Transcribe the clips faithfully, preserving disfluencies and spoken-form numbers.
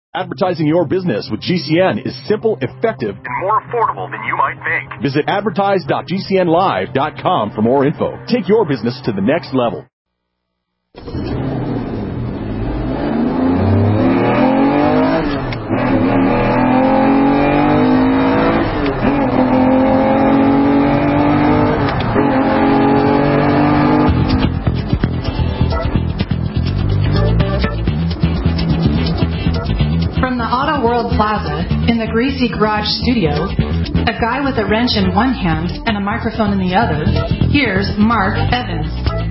Advertising your business with G C N is simple, effective, and more affordable than you might think. Visit advertise dot g c n live dot com for more info. Take your business to the next level. Plaza, in the Greasy Garage studio, a guy with a wrench in one hand and a microphone in the other, here's Mark Evans.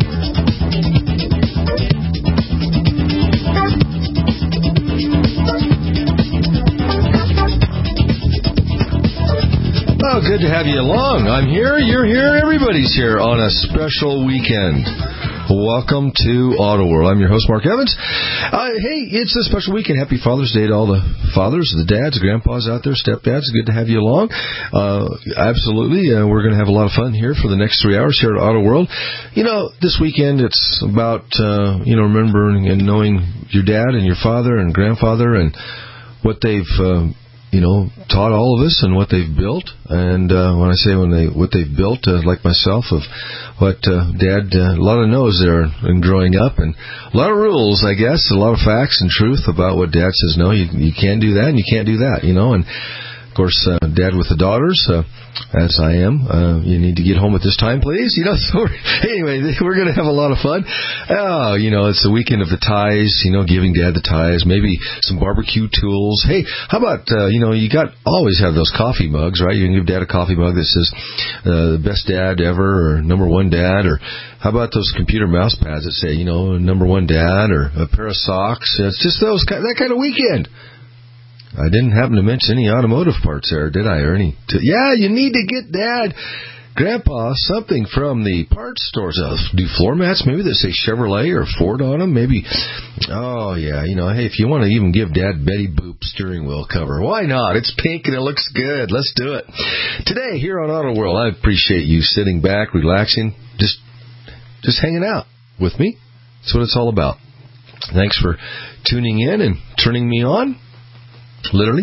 Oh, good to have you along. I'm here, you're here, everybody's here on a special weekend. Welcome to Auto World. I'm your host, Mark Evans. Uh, hey, it's a special weekend. Happy Father's Day to all the fathers, the dads, the grandpas out there, stepdads. Good to have you along. Uh, absolutely. Uh, we're going to have a lot of fun here for the next three hours here at Auto World. You know, this weekend it's about, uh, you know, remembering and knowing your dad and your father and grandfather and what they've, uh, you know, taught all of us and what they've built. And uh, when I say when they what they've built, uh, like myself, of what uh, Dad, uh, a lot of knows there in growing up, and a lot of rules, I guess, a lot of facts and truth about what Dad says. No, you you can't do that, and you can't do that, you know. And of course, uh, Dad with the daughters, uh, as I am, uh, you need to get home at this time, please. You know. So anyway, we're going to have a lot of fun. Oh, you know, it's the weekend of the ties. You know, giving Dad the ties, maybe some barbecue tools. Hey, how about uh, you know, you got always have those coffee mugs, right? You can give Dad a coffee mug that says uh, "the best dad ever" or "number one dad," or how about those computer mouse pads that say, you know, "number one dad," or a pair of socks. It's just those that kind of weekend. I didn't happen to mention any automotive parts there, did I? Or any? T- yeah, you need to get Dad, Grandpa, something from the parts stores. Uh, do floor mats maybe that say Chevrolet or Ford on them? Maybe. Oh, yeah. You know, hey, if you want to even give Dad Betty Boop steering wheel cover, why not? It's pink and it looks good. Let's do it. Today, here on Auto World, I appreciate you sitting back, relaxing, just, just hanging out with me. That's what it's all about. Thanks for tuning in and turning me on. Literally.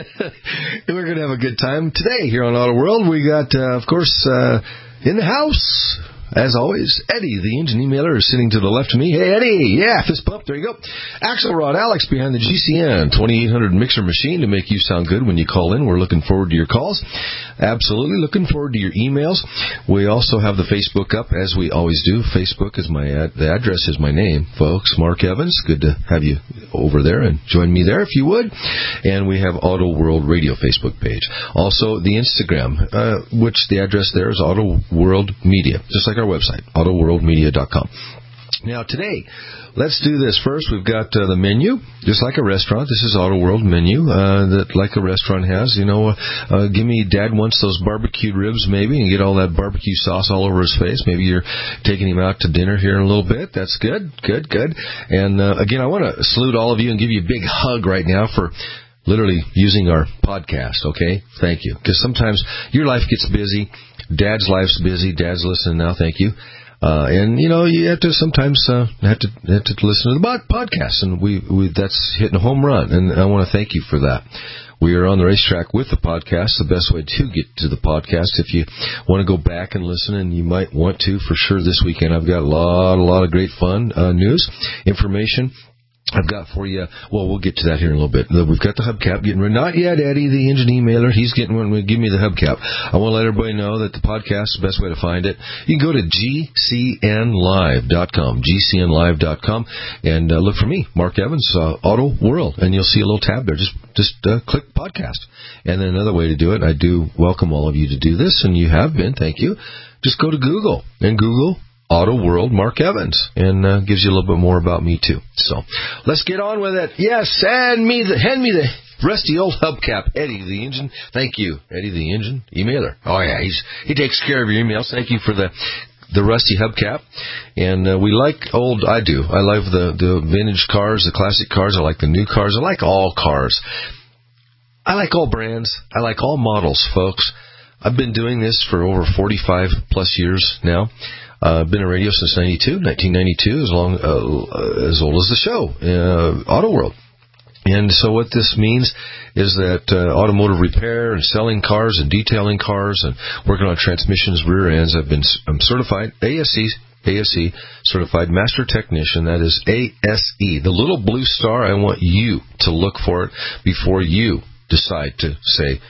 We're going to have a good time today here on Auto World. We got, uh, of course, uh, in the house, as always, Eddie, the engine emailer, is sitting to the left of me. Hey, Eddie. Yeah, fist bump. There you go. Axelrod Alex behind the G C N twenty-eight hundred mixer machine to make you sound good when you call in. We're looking forward to your calls. Absolutely looking forward to your emails. We also have the Facebook up, as we always do. Facebook is my ad- the address is my name, folks. Mark Evans. Good to have you over there, and join me there if you would. And we have Auto World Radio Facebook page. Also, the Instagram, uh, which the address there is Auto World Media, just like our website, auto world media dot com. Now, today, let's do this. First, we've got uh, the menu, just like a restaurant. This is Auto World menu, uh, that like a restaurant has. You know, uh, uh, give me, Dad wants those barbecued ribs, maybe, and get all that barbecue sauce all over his face. Maybe you're taking him out to dinner here in a little bit. That's good, good, good. And, uh, again, I want to salute all of you and give you a big hug right now for literally using our podcast, okay? Thank you. Because sometimes your life gets busy. Dad's life's busy. Dad's listening now. Thank you. Uh, and, you know, you have to sometimes uh, have to have to listen to the podcast, and we, we that's hitting a home run, and I want to thank you for that. We are on the racetrack with the podcast. The best way to get to the podcast, if you want to go back and listen, and you might want to for sure this weekend, I've got a lot, a lot of great fun, uh, news, information I've got for you. Well, we'll get to that here in a little bit. We've got the hubcap getting ready. Not yet, Eddie, the engine emailer. He's getting one. Give me the hubcap. I want to let everybody know that the podcast is the best way to find it. You can go to G C N live dot com, G C N live dot com, and uh, look for me, Mark Evans, uh, Auto World, and you'll see a little tab there. Just just uh, click podcast. And then another way to do it, I do welcome all of you to do this, and you have been. Thank you. Just go to Google and Google Auto World Mark Evans, and uh, gives you a little bit more about me too. So let's get on with it. Yes, hand me the hand me the rusty old hubcap, Eddie the engine. Thank you, Eddie the engine emailer. Oh yeah, he's he takes care of your emails. Thank you for the the rusty hubcap. And uh, we like old. I do. I love the the vintage cars, the classic cars. I like the new cars. I like all cars. I like all brands. I like all models, folks. I've been doing this for over forty-five plus years now. I've uh, been on radio since ninety-two, nineteen ninety-two, as long uh, as old as the show, uh, Auto World. And so what this means is that uh, automotive repair and selling cars and detailing cars and working on transmissions, rear ends, I've been I'm certified A S E, A S E, certified master technician. That is A S E. The little blue star, I want you to look for it before you decide to say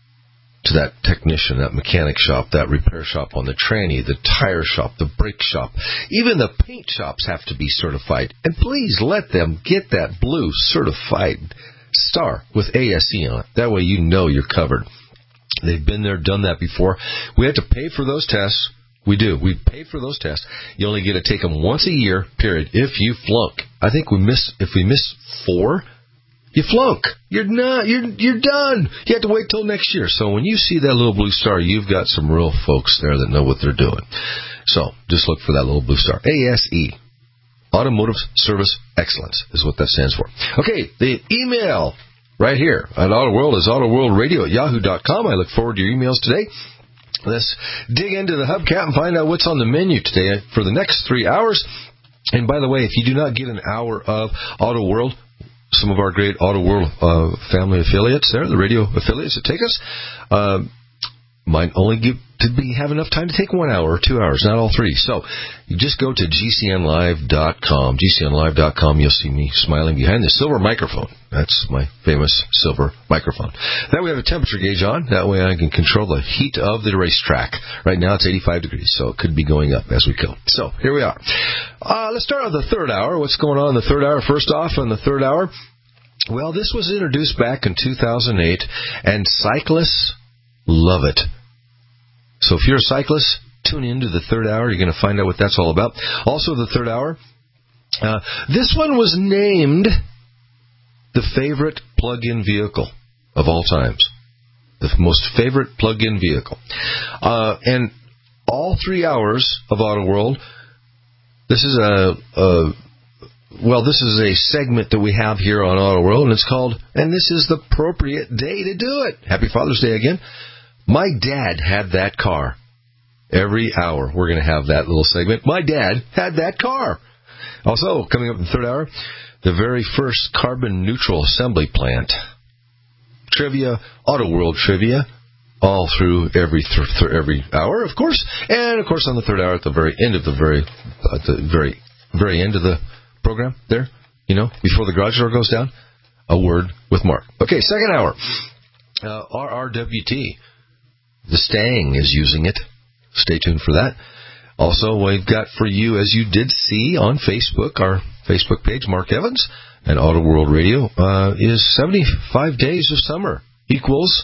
to that technician, that mechanic shop, that repair shop on the tranny, the tire shop, the brake shop. Even the paint shops have to be certified. And please let them get that blue certified star with A S E on it. That way you know you're covered. They've been there, done that before. We have to pay for those tests. We do. We pay for those tests. You only get to take them once a year, period, if you flunk. I think we miss, if we miss four, you flunk. You're not, you're, you're done. You have to wait till next year. So when you see that little blue star, you've got some real folks there that know what they're doing. So just look for that little blue star. A S E. Automotive Service Excellence is what that stands for. Okay, the email right here at AutoWorld is autoworldradio at yahoo dot com. I look forward to your emails today. Let's dig into the hubcap and find out what's on the menu today for the next three hours. And by the way, if you do not get an hour of AutoWorld, some of our great AutoWorld uh, family affiliates there, the radio affiliates that take us, uh, might only give, to be have enough time to take one hour or two hours, not all three. So you just go to G C N live dot com. G C N live dot com, you'll see me smiling behind the silver microphone. That's my famous silver microphone. That we have a temperature gauge on. That way I can control the heat of the racetrack. Right now it's eighty-five degrees, so it could be going up as we go. So here we are. Uh, let's start with the third hour. What's going on in the third hour? First off, in the third hour, well, this was introduced back in two thousand eight, and cyclists love it. So if you're a cyclist, tune in to the third hour. You're going to find out what that's all about. Also, the third hour, uh, this one was named the favorite plug-in vehicle of all times. The most favorite plug-in vehicle. Uh, and all three hours of AutoWorld, this is a, a well, this is a segment that we have here on AutoWorld, and it's called, and this is the appropriate day to do it. Happy Father's Day again. My dad had that car. Every hour we're going to have that little segment. My dad had that car. Also, coming up in the third hour, the very first carbon neutral assembly plant. Trivia, AutoWorld trivia, all through every th- th- every hour, of course. And, of course, on the third hour, at the very end of the very, at the very, very end of the program there, you know, before the garage door goes down, a word with Mark. Okay, second hour, uh, R R W T. The Stang is using it. Stay tuned for that. Also, we've got for you, as you did see on Facebook, our Facebook page, Mark Evans, and AutoWorld Radio, uh, is seventy-five days of summer equals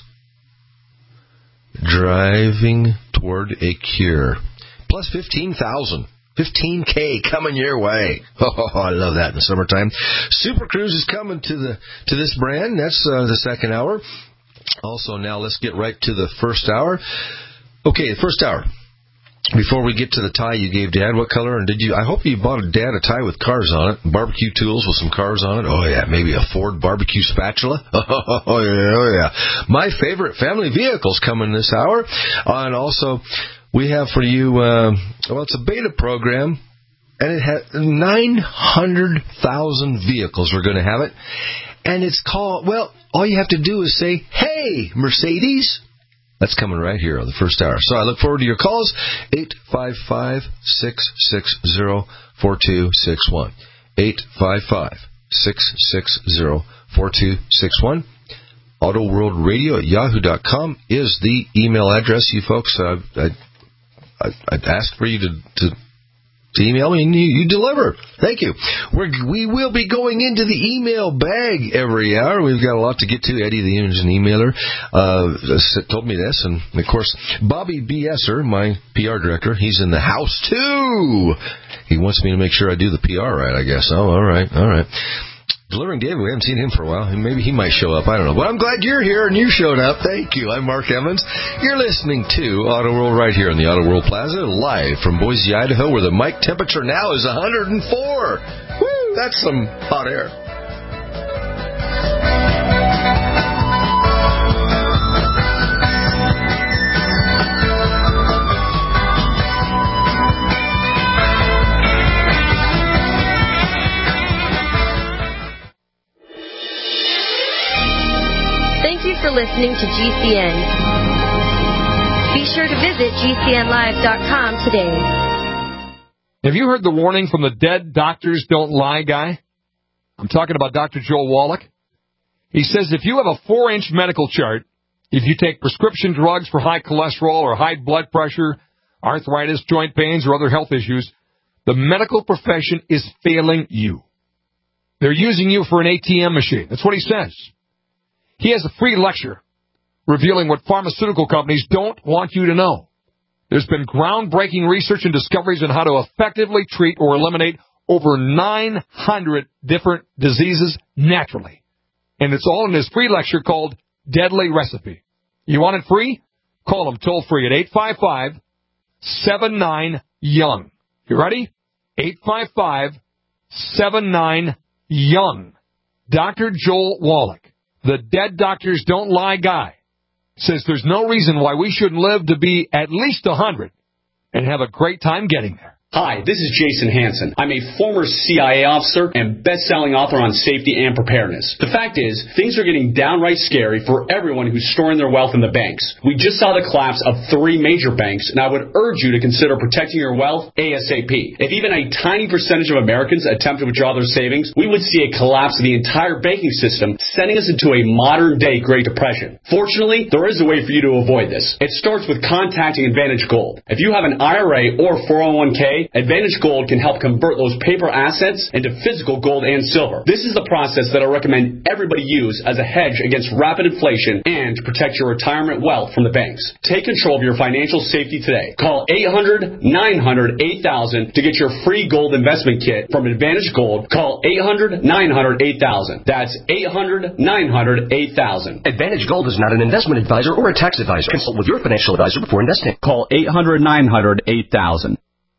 driving toward a cure. Plus fifteen thousand. fifteen K coming your way. Oh, I love that in the summertime. Super Cruise is coming to the to this brand. That's uh, the second hour. Also, now let's get right to the first hour. Okay, the first hour. Before we get to the tie you gave Dad, what color? And did you? I hope you bought Dad a tie with cars on it, barbecue tools with some cars on it. Oh yeah, maybe a Ford barbecue spatula. Oh yeah, oh yeah. My favorite family vehicles coming this hour, uh, and also we have for you. Uh, well, it's a beta program, and it has nine hundred thousand vehicles. We're going to have it, and it's called. Well, all you have to do is say, "Hey, Mercedes." That's coming right here on the first hour. So I look forward to your calls, eight five five, six six zero, four two six one. eight five five, six six zero, four two six one. AutoWorldRadio at yahoo dot com is the email address, you folks. Uh, I, I, I'd ask for you to, to, to email me, and you, you deliver. Thank you. We're, we will be going into the email bag every hour. We've got a lot to get to. Eddie, the engine emailer, uh, told me this. And, of course, Bobby B. Esser, my P R director, he's in the house, too. He wants me to make sure I do the P R right, I guess. Oh, all right, all right. Delivering David, we haven't seen him for a while. Maybe he might show up. I don't know. But I'm glad you're here and you showed up. Thank you. I'm Mark Evans. You're listening to AutoWorld right here in the AutoWorld Plaza, live from Boise, Idaho, where the mic temperature now is one hundred four. Woo! That's some hot air. Thank you for listening to G C N. Be sure to visit G C N live dot com today. Have you heard the warning from the dead doctors don't lie guy? I'm talking about Doctor Joel Wallach. He says if you have a four-inch medical chart, if you take prescription drugs for high cholesterol or high blood pressure, arthritis, joint pains, or other health issues, the medical profession is failing you. They're using you for an A T M machine. That's what he says. He has a free lecture revealing what pharmaceutical companies don't want you to know. There's been groundbreaking research and discoveries on how to effectively treat or eliminate over nine hundred different diseases naturally. And it's all in his free lecture called Deadly Recipe. You want it free? Call him toll free at eight five five, seven nine, young. You ready? eight five five, seven nine, young. Doctor Joel Wallach, the dead doctors don't lie guy, says there's no reason why we shouldn't live to be at least one hundred and have a great time getting there. Hi, this is Jason Hansen. I'm a former C I A officer and best-selling author on safety and preparedness. The fact is, things are getting downright scary for everyone who's storing their wealth in the banks. We just saw the collapse of three major banks, and I would urge you to consider protecting your wealth ASAP. If even a tiny percentage of Americans attempt to withdraw their savings, we would see a collapse of the entire banking system, sending us into a modern-day Great Depression. Fortunately, there is a way for you to avoid this. It starts with contacting Advantage Gold. If you have an I R A or four oh one k, Advantage Gold can help convert those paper assets into physical gold and silver. This is the process that I recommend everybody use as a hedge against rapid inflation and to protect your retirement wealth from the banks. Take control of your financial safety today. Call eight hundred, nine hundred, eight thousand to get your free gold investment kit from Advantage Gold. Call eight hundred, nine hundred, eight thousand. That's eight hundred, nine hundred, eight thousand. Advantage Gold is not an investment advisor or a tax advisor. Consult with your financial advisor before investing. Call eight hundred, nine hundred, eight thousand.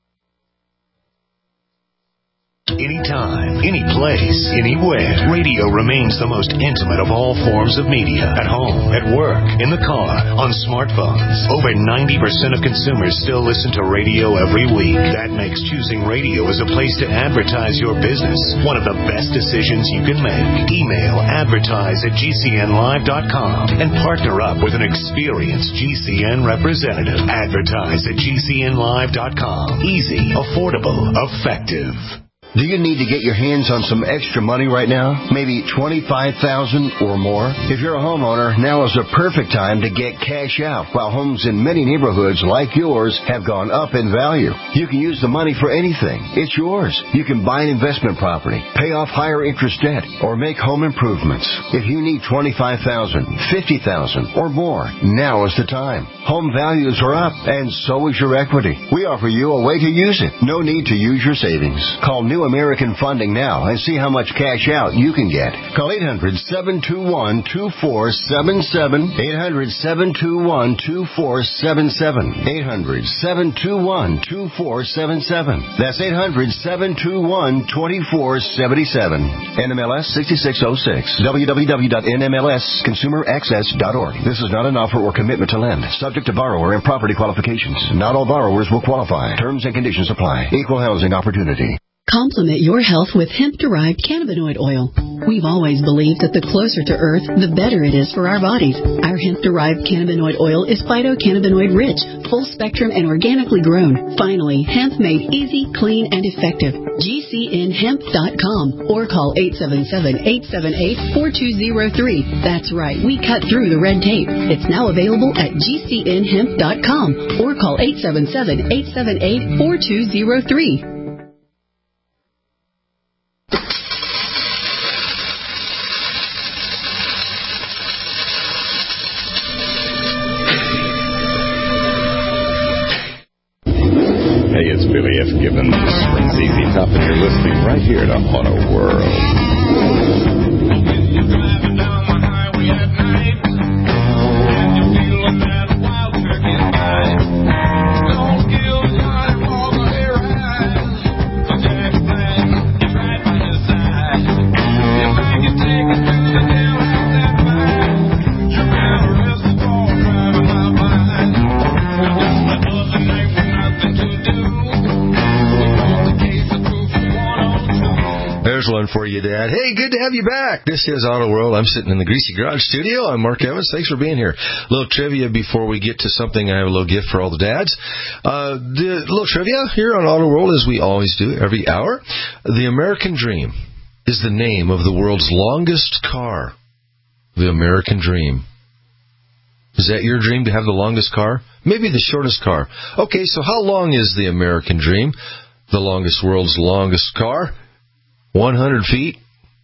Anytime, any place, anywhere, radio remains the most intimate of all forms of media. At home, at work, in the car, on smartphones. Over ninety percent of consumers still listen to radio every week. That makes choosing radio as a place to advertise your business one of the best decisions you can make. Email advertise at G C N live dot com and partner up with an experienced G C N representative. Advertise at G C N live dot com. Easy, affordable, effective. Do you need to get your hands on some extra money right now? Maybe twenty-five thousand dollars or more? If you're a homeowner, now is the perfect time to get cash out while homes in many neighborhoods like yours have gone up in value. You can use the money for anything. It's yours. You can buy an investment property, pay off higher interest debt, or make home improvements. If you need twenty-five thousand dollars, fifty thousand dollars or more, now is the time. Home values are up, and so is your equity. We offer you a way to use it. No need to use your savings. Call New American Funding now and see how much cash out you can get. Call eight hundred, seven two one, two four seven seven, eight hundred, seven two one, two four seven seven, eight hundred, seven two one, two four seven seven. That's eight hundred, seven two one, two four seven seven. N M L S sixty-six oh six. w w w dot n m l s consumer access dot org. This is not an offer or commitment to lend. Subject to borrower and property qualifications. Not all borrowers will qualify. Terms and conditions apply. Equal housing opportunity. Complement your health with hemp-derived cannabinoid oil. We've always believed that the closer to Earth, the better it is for our bodies. Our hemp-derived cannabinoid oil is phytocannabinoid-rich, full-spectrum, and organically grown. Finally, hemp made easy, clean, and effective. G C N hemp dot com or call eight seven seven, eight seven eight, four two zero three. That's right, we cut through the red tape. It's now available at G C N hemp dot com or call eight seven seven, eight seven eight, four two zero three. Hey, it's Billy F. Gibbons, Springs Easy Top, and you're listening right here to Auto World. There's one for you, Dad. Hey, good to have you back. This is Auto World. I'm sitting in the Greasy Garage studio. I'm Mark Evans. Thanks for being here. A little trivia before we get to something. I have a little gift for all the dads. Uh, the little trivia here on Auto World, as we always do every hour. The American Dream is the name of the world's longest car. The American Dream. Is that your dream, to have the longest car? Maybe the shortest car. Okay, so how long is the American Dream? The longest, world's longest car? one hundred feet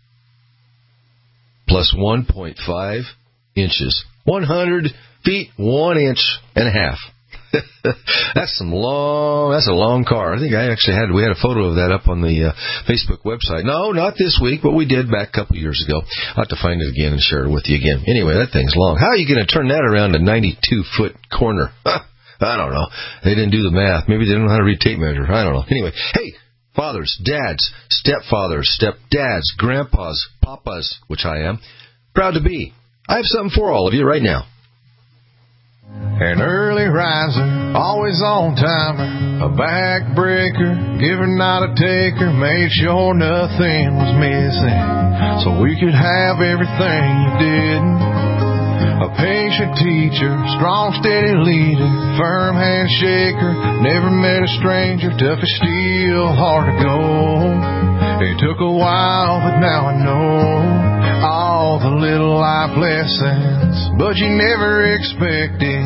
plus one point five inches. one hundred feet, one inch and a half. That's some long, that's a long car. I think I actually had, we had a photo of that up on the uh, Facebook website. No, not this week, but we did back a couple years ago. I'll have to find it again and share it with you again. Anyway, that thing's long. How are you going to turn that around a ninety-two foot corner? I don't know. They didn't do the math. Maybe they don't know how to read tape measure. I don't know. Anyway, hey, fathers, dads, stepfathers, stepdads, grandpas, papas, which I am, proud to be. I have something for all of you right now. An early riser, always on timer, a backbreaker, giver not a taker, made sure nothing was missing, so we could have everything you did. A patient teacher, strong, steady leader, firm handshaker, never met a stranger, tough as steel, hard to go. It took a while, but now I know all the little life lessons, but you never expected.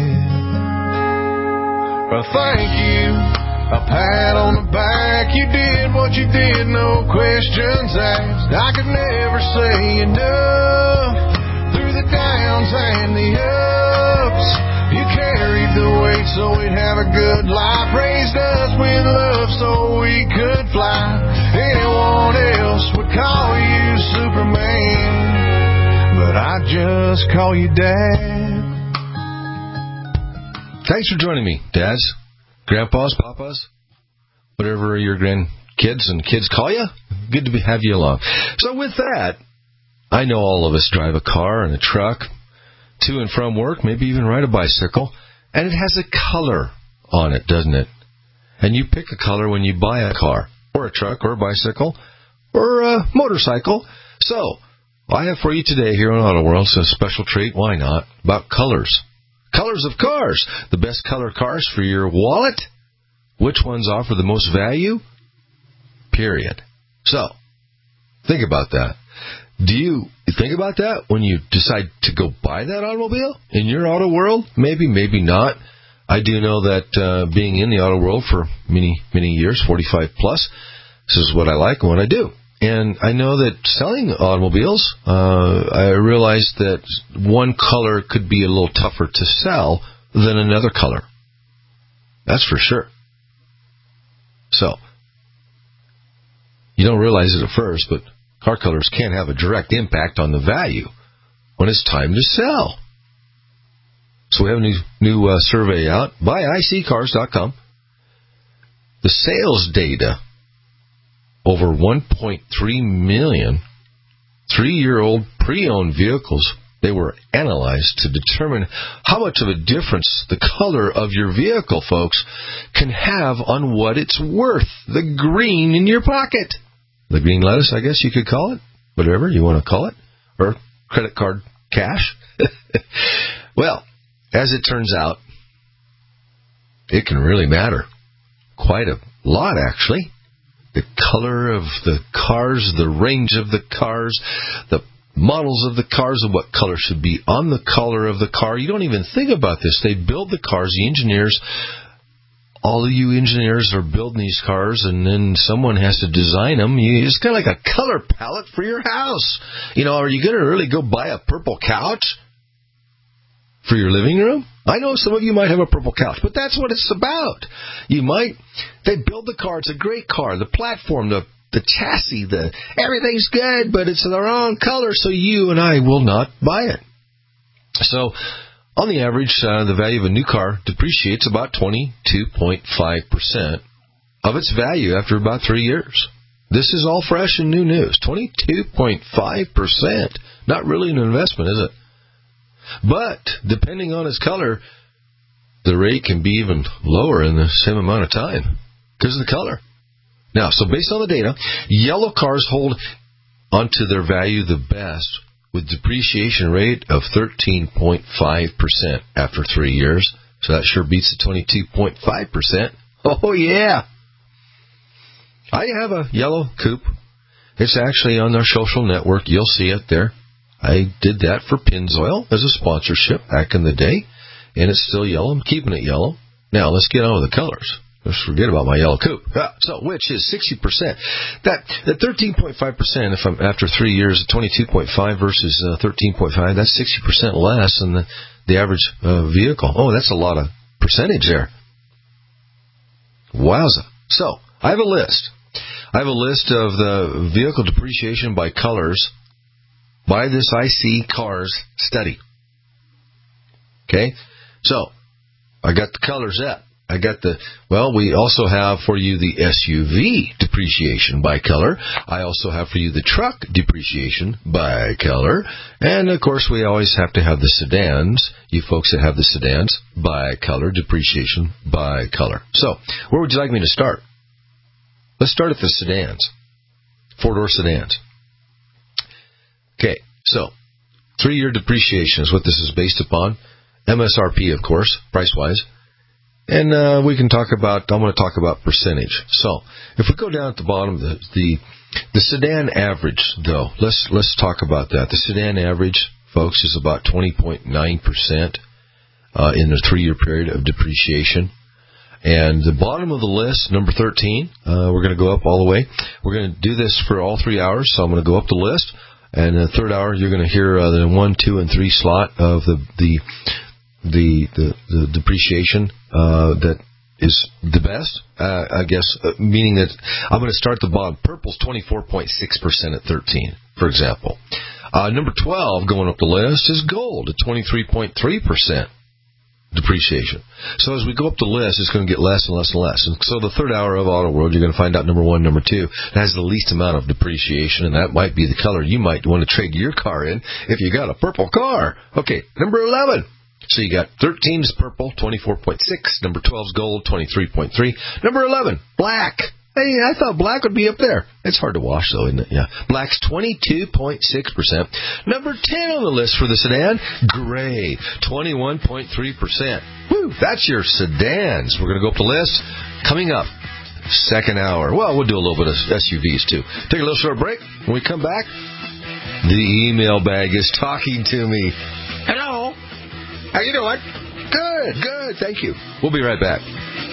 A thank you, a pat on the back, you did what you did, no questions asked. I could never say enough. Through the downs and the ups, you carried the weight so we'd have a good life. Raised us with love so we could fly. Anyone else would call you Superman, but I just call you Dad. Thanks for joining me, dads, grandpas, papas, whatever your grandkids and kids call you. Good to be, have you along. So with that, I know all of us drive a car and a truck to and from work, maybe even ride a bicycle, and it has a color on it, doesn't it? And you pick a color when you buy a car, or a truck, or a bicycle, or a motorcycle. So, I have for you today here on Auto World a special treat, why not, about colors. Colors of cars. The best color cars for your wallet. Which ones offer the most value? Period. So, think about that. Do you think about that when you decide to go buy that automobile in your auto world? Maybe, maybe not. I do know that uh, being in the auto world for many, many years, forty-five plus, this is what I like and what I do. And I know that selling automobiles, uh, I realized that one color could be a little tougher to sell than another color. That's for sure. So, you don't realize it at first, but car colors can have a direct impact on the value when it's time to sell. So we have a new, new uh, survey out by I C cars dot com. The sales data, over one point three million three-year-old pre-owned vehicles, they were analyzed to determine how much of a difference the color of your vehicle, folks, can have on what it's worth. The green in your pocket. The green lettuce, I guess you could call it. Whatever you want to call it. Or credit card cash. Well, as it turns out, it can really matter. Quite a lot, actually. The color of the cars, the range of the cars, the models of the cars, and what color should be on the color of the car. You don't even think about this. They build the cars, the engineers. All of you engineers are building these cars, and then someone has to design them. It's kind of like a color palette for your house. You know, are you going to really go buy a purple couch for your living room? I know some of you might have a purple couch, but that's what it's about. You might, they build the car. It's a great car. The platform, the the chassis, the everything's good, but it's the wrong color, so you and I will not buy it. So, on the average, uh, the value of a new car depreciates about twenty-two point five percent of its value after about three years. This is all fresh and new news. twenty-two point five percent. Not really an investment, is it? But, depending on its color, the rate can be even lower in the same amount of time because of the color. Now, so based on the data, yellow cars hold onto their value the best with depreciation rate of thirteen point five percent after three years. So that sure beats the twenty-two point five percent. Oh, yeah. I have a yellow coupe. It's actually on our social network. You'll see it there. I did that for Pennzoil as a sponsorship back in the day, and it's still yellow. I'm keeping it yellow. Now, let's get on with the colors. Let's forget about my yellow coupe. Ah, so, which is sixty percent. That that thirteen point five percent, if I'm after three years, twenty-two point five versus uh, thirteen point five, that's sixty percent less than the, the average uh, vehicle. Oh, that's a lot of percentage there. Wowza. So, I have a list. I have a list of the vehicle depreciation by colors by this I C Cars study. Okay? So, I got the colors up. I got the, well, we also have for you the S U V depreciation by color. I also have for you the truck depreciation by color. And, of course, we always have to have the sedans, you folks that have the sedans, by color, depreciation by color. So, where would you like me to start? Let's start at the sedans, four-door sedans. Okay, so three-year depreciation is what this is based upon. M S R P, of course, price-wise. And uh, we can talk about, I'm going to talk about percentage. So if we go down at the bottom, the the, the sedan average, though, let's let's talk about that. The sedan average, folks, is about twenty point nine percent uh, in the three-year period of depreciation. And the bottom of the list, number thirteen, uh, we're going to go up all the way. We're going to do this for all three hours, so I'm going to go up the list. And in the third hour, you're going to hear uh, the one, two, and three slot of the the the the, the depreciation uh, that is the best, uh, I guess, uh, meaning that I'm going to start at the bottom. Purple's twenty-four point six percent at thirteen, for example. Uh, number twelve going up the list is gold at twenty-three point three percent. Depreciation. So as we go up the list, it's going to get less and less and less. And so the third hour of Auto World, you're going to find out number one, number two, that has the least amount of depreciation, and that might be the color you might want to trade your car in if you got a purple car. Okay, number eleven. So you got thirteen is purple, twenty-four point six. Number twelve is gold, twenty-three point three. Number eleven, black. Hey, I thought black would be up there. It's hard to wash, though, isn't it? Yeah. Black's twenty-two point six percent. Number ten on the list for the sedan, gray, twenty-one point three percent. Woo, that's your sedans. We're going to go up the list. Coming up, second hour. Well, we'll do a little bit of S U Vs, too. Take a little short break. When we come back, the email bag is talking to me. Hello. How you doing? Good, good. Thank you. We'll be right back.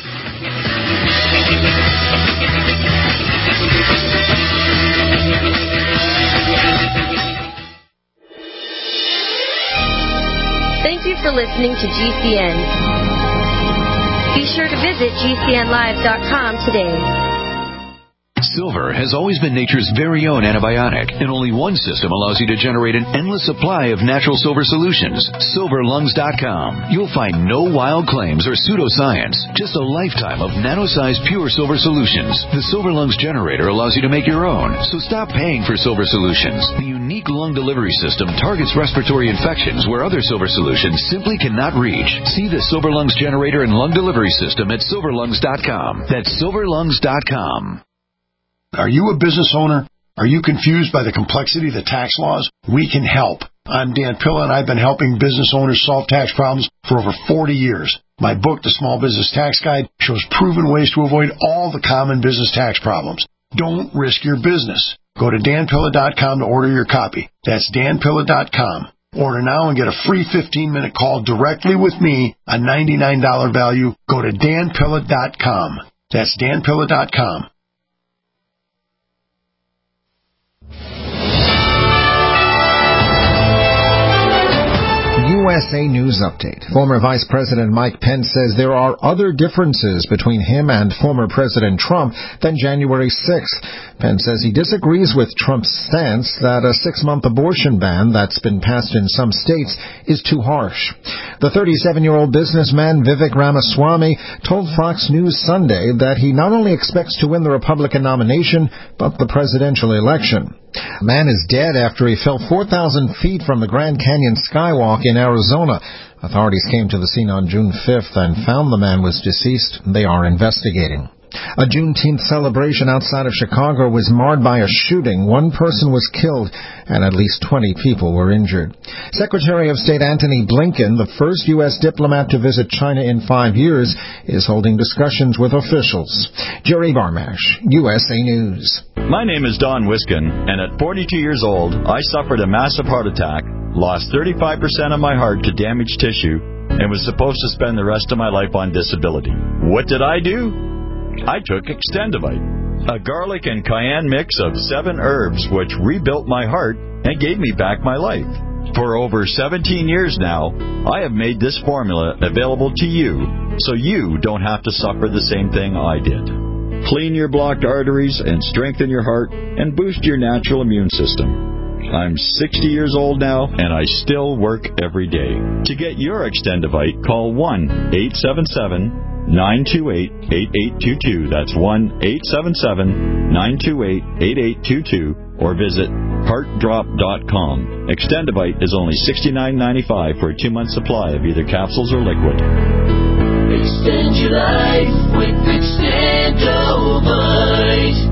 Thank you for listening to G C N. Be sure to visit G C N live dot com today. Silver has always been nature's very own antibiotic, and only one system allows you to generate an endless supply of natural silver solutions. Silver Lungs dot com. You'll find no wild claims or pseudoscience, just a lifetime of nano-sized pure silver solutions. The Silver Lungs generator allows you to make your own, so stop paying for silver solutions. The unique lung delivery system targets respiratory infections where other silver solutions simply cannot reach. See the Silver Lungs generator and lung delivery system at Silver Lungs dot com. That's Silver Lungs dot com. Are you a business owner? Are you confused by the complexity of the tax laws? We can help. I'm Dan Pilla, and I've been helping business owners solve tax problems for over forty years. My book, The Small Business Tax Guide, shows proven ways to avoid all the common business tax problems. Don't risk your business. Go to Dan Pilla dot com to order your copy. That's Dan Pilla dot com. Order now and get a free fifteen-minute call directly with me, a ninety-nine dollars value. Go to Dan Pilla dot com. That's Dan Pilla dot com. U S A News Update. Former Vice President Mike Pence says there are other differences between him and former President Trump than January sixth. Pence says he disagrees with Trump's stance that a six-month abortion ban that's been passed in some states is too harsh. The thirty-seven-year-old businessman Vivek Ramaswamy told Fox News Sunday that he not only expects to win the Republican nomination, but the presidential election. A man is dead after he fell four thousand feet from the Grand Canyon Skywalk in Arizona. Authorities came to the scene on June fifth and found the man was deceased. They are investigating. A Juneteenth celebration outside of Chicago was marred by a shooting. One person was killed and at least twenty people were injured. Secretary of State Antony Blinken, the first U S diplomat to visit China in five years, is holding discussions with officials. Jerry Barmash, U S A News. My name is Don Wiskin, and at forty-two years old, I suffered a massive heart attack, lost thirty-five percent of my heart to damaged tissue, and was supposed to spend the rest of my life on disability. What did I do? I took Extendivite, a garlic and cayenne mix of seven herbs which rebuilt my heart and gave me back my life. For over seventeen years now, I have made this formula available to you so you don't have to suffer the same thing I did. Clean your blocked arteries and strengthen your heart and boost your natural immune system. I'm sixty years old now, and I still work every day. To get your Extendivite, call one eight seven seven, nine two eight, eight eight two two. That's one eight seven seven, nine two eight, eight eight two two, or visit heart drop dot com. Extendivite is only sixty-nine ninety-five for a two-month supply of either capsules or liquid. Extend your life with Extendivite.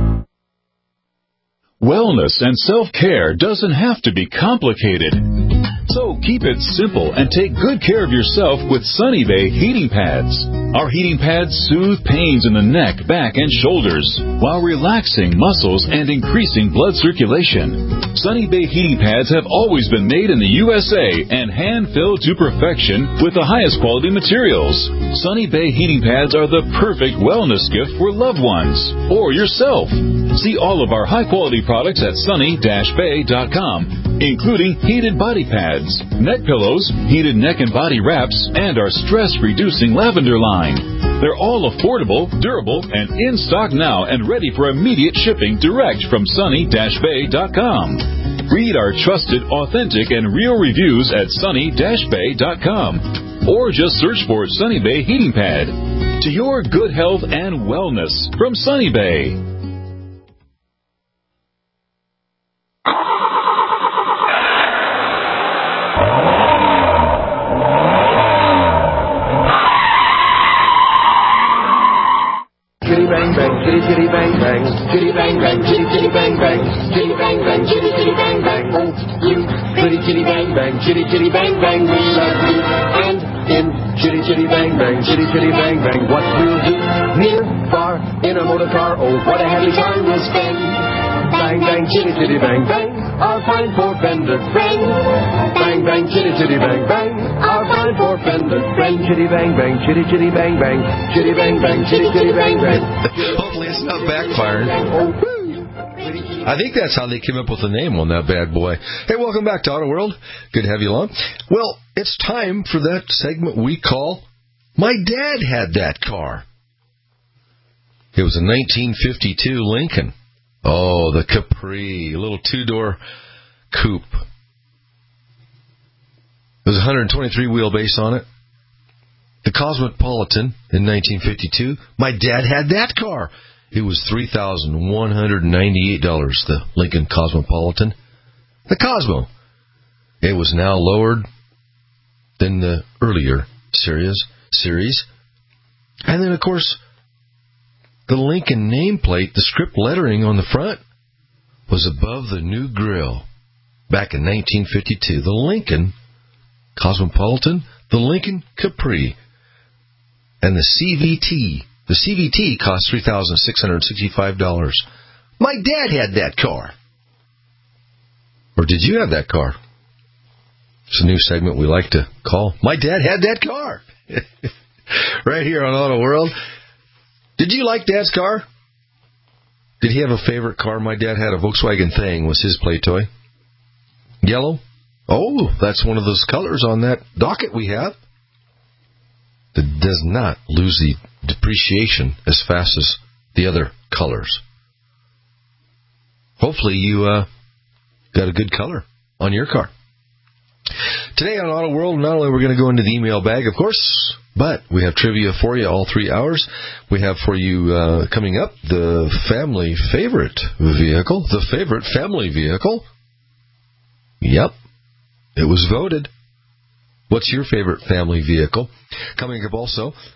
Wellness and self-care doesn't have to be complicated. So keep it simple and take good care of yourself with Sunny Bay heating pads. Our heating pads soothe pains in the neck, back, and shoulders while relaxing muscles and increasing blood circulation. Sunny Bay heating pads have always been made in the U S A and hand-filled to perfection with the highest quality materials. Sunny Bay heating pads are the perfect wellness gift for loved ones or yourself. See all of our high-quality products at sunny dash bay dot com, including heated body pads, neck pillows, heated neck and body wraps, and our stress-reducing lavender line. They're all affordable, durable, and in stock now and ready for immediate shipping direct from sunny dash bay dot com. Read our trusted, authentic, and real reviews at sunny dash bay dot com. Or just search for Sunny Bay Heating Pad. To your good health and wellness from Sunny Bay. Bang bang, chitty chitty bang bang, chitty bang bang, chitty chitty bang bang, chitty bang bang, chitty chitty bang bang. Oh, you pretty chitty bang bang, chitty chitty bang bang, we love you. And in chitty chitty bang bang, chitty chitty bang bang, what we'll do near, far, in a motor car. Oh, what a happy time we'll spend. Bang bang, chitty chitty bang bang, our fine four-fender friend. Bang bang, chitty chitty bang bang, our fine four-fender friend. Chitty bang bang, chitty chitty bang bang, chitty bang bang, chitty chitty bang bang. Hopefully it's not backfiring. I think that's how they came up with the name on that bad boy. Hey, welcome back to Auto World. Good to have you along. Well, it's time for that segment we call My Dad Had That Car. It was a nineteen fifty-two Lincoln. Oh, the Capri, a little two-door coupe. There's a one hundred twenty-three wheelbase on it. The Cosmopolitan in nineteen fifty-two. My dad had that car. It was three thousand one hundred ninety-eight dollars, the Lincoln Cosmopolitan. The Cosmo. It was now lowered than the earlier series. series. And then, of course, the Lincoln nameplate, the script lettering on the front, was above the new grill back in nineteen fifty-two. The Lincoln Cosmopolitan, the Lincoln Capri, and the C V T. The C V T cost three thousand six hundred sixty-five dollars. My dad had that car. Or did you have that car? It's a new segment we like to call My Dad Had That Car. Right here on Auto World. Did you like Dad's car? Did he have a favorite car? My dad had a Volkswagen Thing, was his play toy. Yellow? Oh, that's one of those colors on that docket we have. That does not lose the depreciation as fast as the other colors. Hopefully you uh, got a good color on your car. Today on Auto World, not only are we going to go into the email bag, of course, but we have trivia for you all three hours. We have for you uh, coming up the family favorite vehicle, the favorite family vehicle. Yep, it was voted. What's your favorite family vehicle? Coming up also,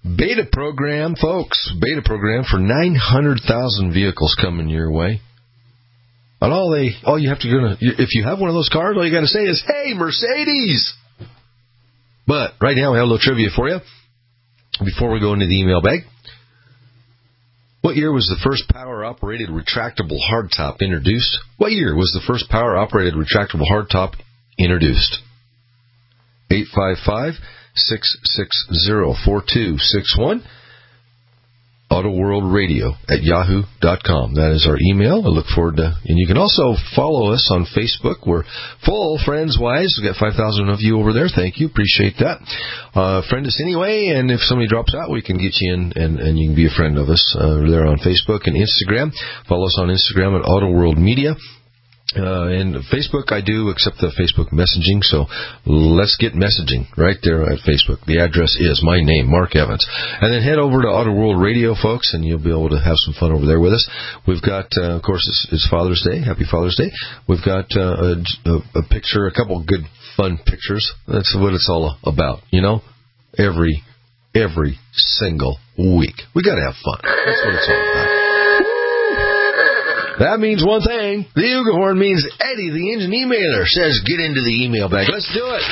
Beta program, folks. Beta program for nine hundred thousand vehicles coming your way. And all they, all you have to do, if you have one of those cars, all you got to say is, "Hey, Mercedes!" But right now we have a little trivia for you before we go into the email bag. What year was the first power-operated retractable hardtop introduced? What year was the first power-operated retractable hardtop introduced? eight five five, six six zero, four two six one. AutoWorldRadio at yahoo dot com. That is our email. I look forward to, and you can also follow us on Facebook. We're full friends-wise. We've got five thousand of you over there. Thank you. Appreciate that. Uh, friend us anyway, and if somebody drops out, we can get you in, and, and you can be a friend of us. Uh, we're there on Facebook and Instagram. Follow us on Instagram at AutoWorldMedia. Uh, and Facebook, I do accept the Facebook messaging, so let's get messaging right there at Facebook. The address is my name, Mark Evans. And then head over to Auto World Radio, folks, and you'll be able to have some fun over there with us. We've got, uh, of course, it's, it's Father's Day. Happy Father's Day. We've got uh, a, a picture, a couple of good, fun pictures. That's what it's all about, you know? Every, every single week. We got to have fun. That's what it's all about. That means one thing. The Ugelhorn means Eddie, the engine emailer, says get into the email bag. Let's do it.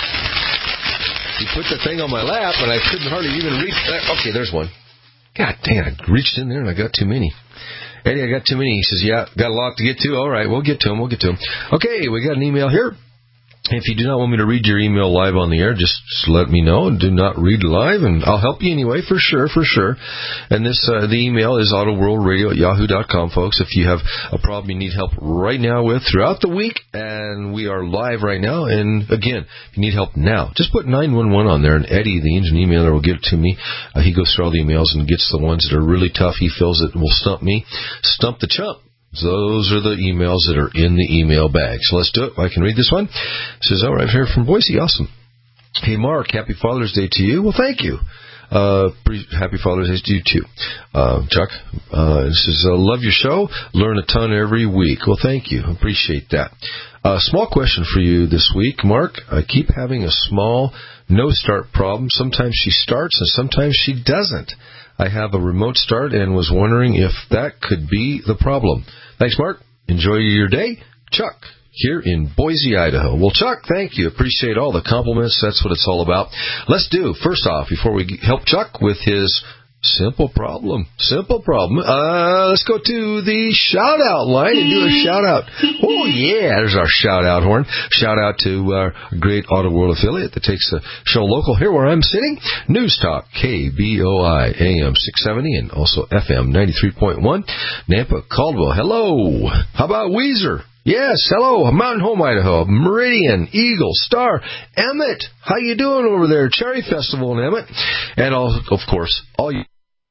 He put the thing on my lap, and I couldn't hardly even reach there. Okay, there's one. God damn, I reached in there, and I got too many. Eddie, I got too many. He says, yeah, got a lot to get to. All right, we'll get to them. We'll get to them. Okay, we got an email here. If you do not want me to read your email live on the air, just let me know. Do not read live, and I'll help you anyway, for sure, for sure. And this, uh, the email is AutoWorldRadio at yahoo dot com, folks. If you have a problem you need help right now with throughout the week, and we are live right now, and again, if you need help now, just put nine one one on there, and Eddie, the engine emailer, will get it to me. Uh, he goes through all the emails and gets the ones that are really tough. He feels it will stump me. Stump the chump. Those are the emails that are in the email bag. So let's do it. I can read this one. It says, all right, here from Boise. Awesome. Hey, Mark, happy Father's Day to you. Well, thank you. Uh, pretty happy Father's Day to you, too. Uh, Chuck, uh, it says, uh, love your show. Learn a ton every week. Well, thank you. Appreciate that. A uh, small question for you this week, Mark. I keep having a small no-start problem. Sometimes she starts and sometimes she doesn't. I have a remote start and was wondering if that could be the problem. Thanks, Mark. Enjoy your day. Chuck, here in Boise, Idaho. Well, Chuck, thank you. Appreciate all the compliments. That's what it's all about. Let's do, first off, before we help Chuck with his simple problem, simple problem, uh, let's go to the shout-out line and do a shout-out. Oh, yeah, there's our shout-out horn. Shout-out to our great Auto World affiliate that takes the show local here where I'm sitting. News Talk, K B O I, A M six seventy, and also F M ninety-three point one. Nampa, Caldwell, hello. How about Weezer? Yes, hello, Mountain Home, Idaho, Meridian, Eagle, Star, Emmett. How you doing over there? Cherry Festival in Emmett. And, all, of course, all you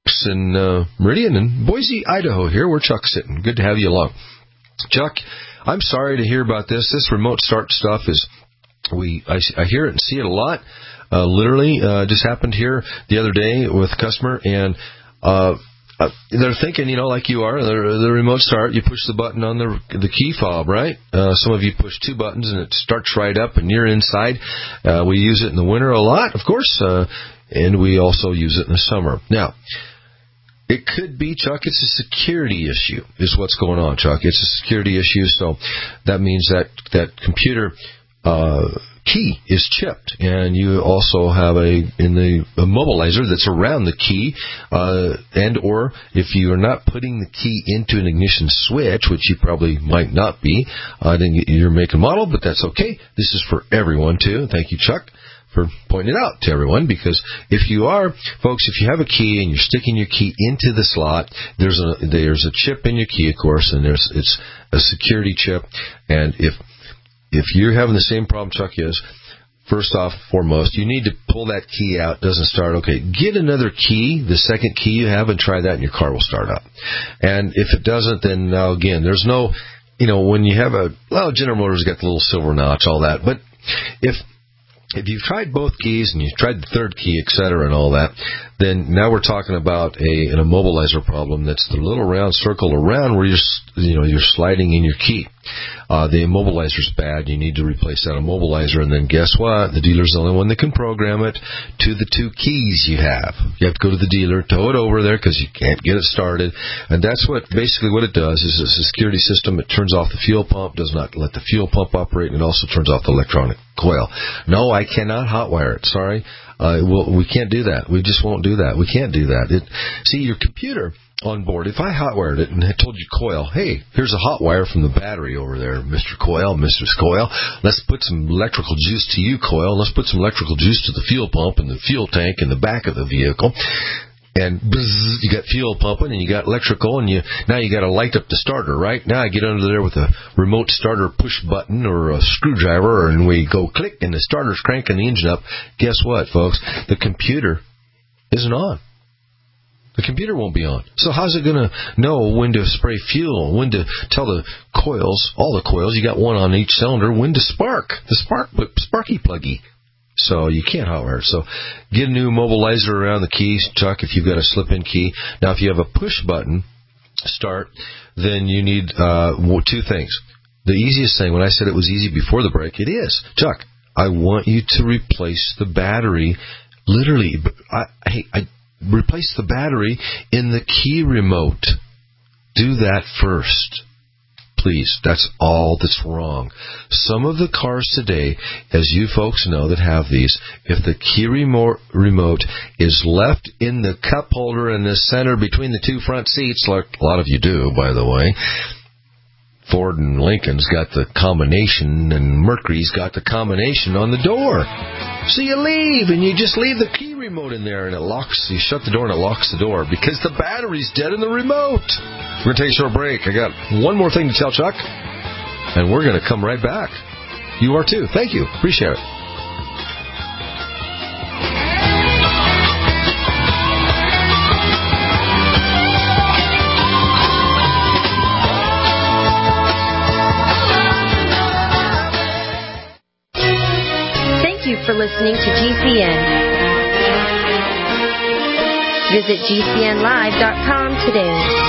in uh, Meridian and Boise, Idaho here where Chuck's sitting. Good to have you along. Chuck, I'm sorry to hear about this. This remote start stuff is, we I, I hear it and see it a lot. Uh, literally, uh, just happened here the other day with a customer, and uh, uh, they're thinking, you know, like you are, the, the remote start, you push the button on the the key fob, right? Uh, some of you push two buttons and it starts right up and you're inside. Uh, we use it in the winter a lot, of course, uh, and we also use it in the summer. Now, it could be, Chuck, it's a security issue is what's going on, Chuck. It's a security issue, so that means that that computer uh, key is chipped, and you also have a in the a mobilizer that's around the key, uh, and or if you are not putting the key into an ignition switch, which you probably might not be, uh, then you're making model, but that's okay. This is for everyone, too. Thank you, Chuck, for pointing it out to everyone, because if you are, folks, if you have a key and you're sticking your key into the slot, there's a there's a chip in your key, of course, and there's it's a security chip, and if if you're having the same problem Chuck is, first off, foremost, you need to pull that key out. It doesn't start. Okay, get another key, the second key you have, and try that, and your car will start up. And if it doesn't, then now again, there's no, you know, when you have a, well, General Motors got the little silver notch, all that, but if If you've tried both keys and you've tried the third key, et cetera, and all that, then now we're talking about a an immobilizer problem. That's the little round circle around where you're, you know, you're sliding in your key. Uh, the immobilizer's bad. You need to replace that immobilizer. And then guess what? The dealer's the only one that can program it to the two keys you have. You have to go to the dealer, tow it over there because you can't get it started. And that's what basically what it does is it's a security system. It turns off the fuel pump, does not let the fuel pump operate, and it also turns off the electronic coil. No, I cannot hotwire it. Sorry. Uh, well, we can't do that. We just won't do that. We can't do that. It, see, your computer on board, if I hotwired it and I told you, Coil, hey, here's a hot wire from the battery over there, Mister Coil, Mistress Coil. Let's put some electrical juice to you, Coil. Let's put some electrical juice to the fuel pump and the fuel tank in the back of the vehicle. And bzz, you got fuel pumping and you got electrical, and you now you got to light up the starter, right? Now I get under there with a remote starter push button or a screwdriver, and we go click, and the starter's cranking the engine up. Guess what, folks? The computer isn't on. The computer won't be on. So how's it going to know when to spray fuel, when to tell the coils, all the coils, you got one on each cylinder, when to spark, the spark, sparky pluggy. So you can't hotwire it. So get a new immobilizer around the keys, Chuck, if you've got a slip-in key. Now, if you have a push button start, then you need uh, two things. The easiest thing, when I said it was easy before the break, it is. Chuck, I want you to replace the battery, literally, I, I, I replace the battery in the key remote. Do that first. Please, that's all that's wrong. Some of the cars today, as you folks know that have these, if the key remote, remote is left in the cup holder in the center between the two front seats, like a lot of you do, by the way, Ford and Lincoln's got the combination, and Mercury's got the combination on the door. So you leave, and you just leave the key remote in there, and it locks. You shut the door, and it locks the door because the battery's dead in the remote. We're going to take a short break. I got one more thing to tell Chuck, and we're going to come right back. You are too. Thank you. Appreciate it. Thank you for listening to G C N. Visit G C N live dot com today.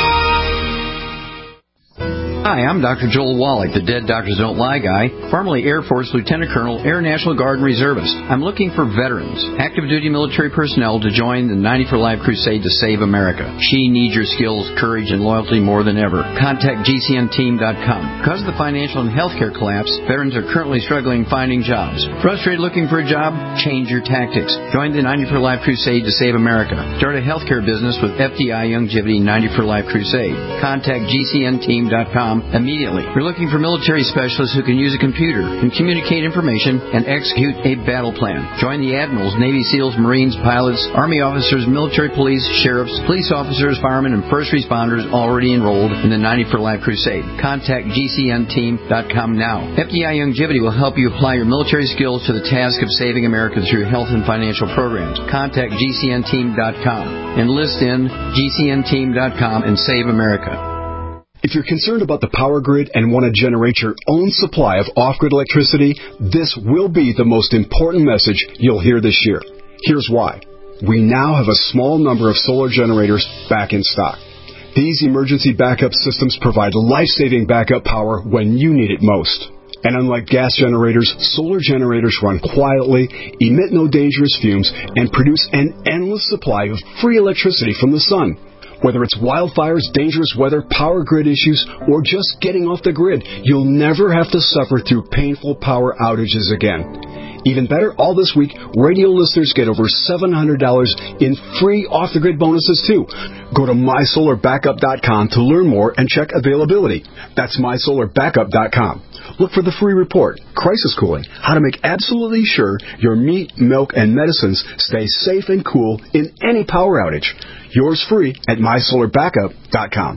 Hi, I'm Doctor Joel Wallach, the Dead Doctors Don't Lie guy, formerly Air Force Lieutenant Colonel, Air National Guard and Reservist. I'm looking for veterans, active duty military personnel to join the ninety for Life crusade to save America. She needs your skills, courage, and loyalty more than ever. Contact G C N team dot com. Because of the financial and healthcare collapse, veterans are currently struggling finding jobs. Frustrated looking for a job? Change your tactics. Join the ninety for Life crusade to save America. Start a healthcare business with F D I Youngevity ninety for Life crusade. Contact G C N team dot com immediately. We're looking for military specialists who can use a computer and communicate information and execute a battle plan. Join the admirals, Navy SEALs, Marines, pilots, Army officers, military police, sheriffs, police officers, firemen, and first responders already enrolled in the ninety for Life crusade. Contact G C N team dot com now. F D I Youngevity will help you apply your military skills to the task of saving America through health and financial programs. Contact G C N team dot com. Enlist in G C N team dot com and save America. If you're concerned about the power grid and want to generate your own supply of off-grid electricity, this will be the most important message you'll hear this year. Here's why. We now have a small number of solar generators back in stock. These emergency backup systems provide life-saving backup power when you need it most. And unlike gas generators, solar generators run quietly, emit no dangerous fumes, and produce an endless supply of free electricity from the sun. Whether it's wildfires, dangerous weather, power grid issues, or just getting off the grid, you'll never have to suffer through painful power outages again. Even better, all this week, radio listeners get over seven hundred dollars in free off-the-grid bonuses, too. Go to my solar backup dot com to learn more and check availability. That's my solar backup dot com. Look for the free report, Crisis Cooling, how to make absolutely sure your meat, milk, and medicines stay safe and cool in any power outage. Yours free at my solar backup dot com.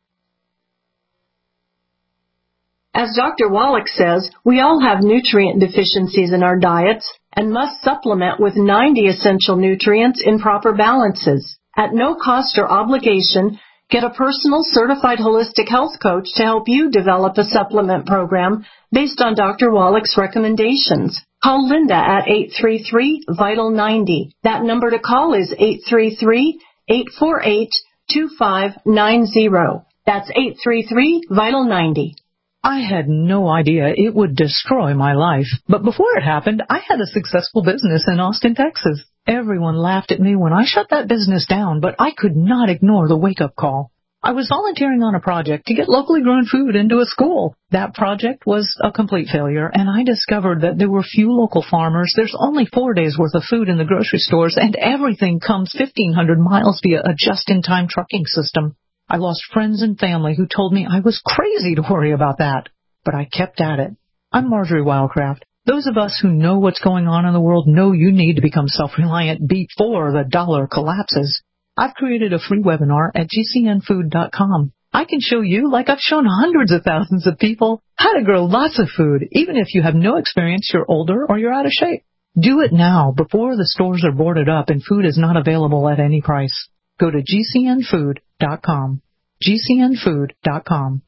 As Doctor Wallach says, we all have nutrient deficiencies in our diets and must supplement with ninety essential nutrients in proper balances. At no cost or obligation, get a personal certified holistic health coach to help you develop a supplement program based on Doctor Wallach's recommendations. Call Linda at eight three three, vital ninety. That number to call is eight three three, eight four eight, two five nine zero. That's eight three three, vital ninety. I had no idea it would destroy my life. But before it happened, I had a successful business in Austin, Texas. Everyone laughed at me when I shut that business down, but I could not ignore the wake-up call. I was volunteering on a project to get locally grown food into a school. That project was a complete failure, and I discovered that there were few local farmers. There's only four days' worth of food in the grocery stores, and everything comes fifteen hundred miles via a just-in-time trucking system. I lost friends and family who told me I was crazy to worry about that. But I kept at it. I'm Marjorie Wildcraft. Those of us who know what's going on in the world know you need to become self-reliant before the dollar collapses. I've created a free webinar at G C N food dot com. I can show you, like I've shown hundreds of thousands of people, how to grow lots of food, even if you have no experience, you're older, or you're out of shape. Do it now, before the stores are boarded up and food is not available at any price. Go to G C N food dot com. G C N food dot com.